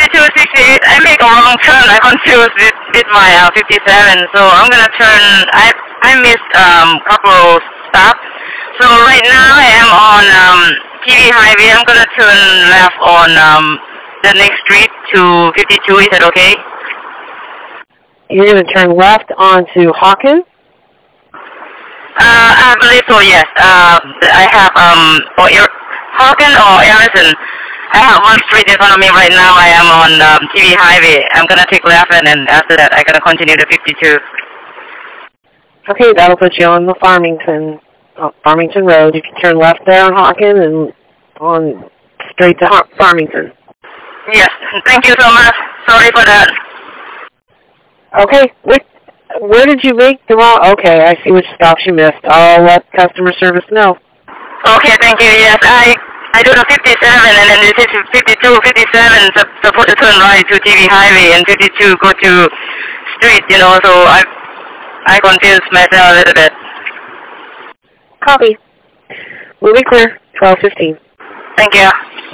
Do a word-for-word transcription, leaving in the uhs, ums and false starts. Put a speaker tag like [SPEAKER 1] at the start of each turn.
[SPEAKER 1] fifty-two sixty-eight, I make a wrong turn. I confused with, with my uh, fifty-seven, so I'm gonna turn. I I missed um couple stops. So right now I am on um, T V Highway. I'm gonna turn left on um, the next street to fifty-two. Is that okay?
[SPEAKER 2] You're gonna turn left onto Hawkins?
[SPEAKER 1] Uh, I believe so. Yes. Uh, I have um or Hawkins or Harrison. I have one street in front of me right now. I am on um, T V Highway. I'm gonna take left, and then after that, I'm gonna continue to fifty-two.
[SPEAKER 2] Okay, that'll put you on the Farmington uh, Farmington Road. You can turn left there on Hawkins and on straight to Har- Farmington.
[SPEAKER 1] Yes. Thank you so much. Sorry for that.
[SPEAKER 2] Okay. Wait, where did you make the wrong? Okay, I see which stops you missed. I'll let customer service know.
[SPEAKER 1] Okay. Thank you. Yes, I. I do the fifty-seven, and then this is fifty-two, fifty-seven, supposed to turn right to T V Highway, and fifty-two go to street, you know, so I I confused myself a little bit.
[SPEAKER 2] Copy. We'll be clear, twelve fifteen.
[SPEAKER 1] Thank you.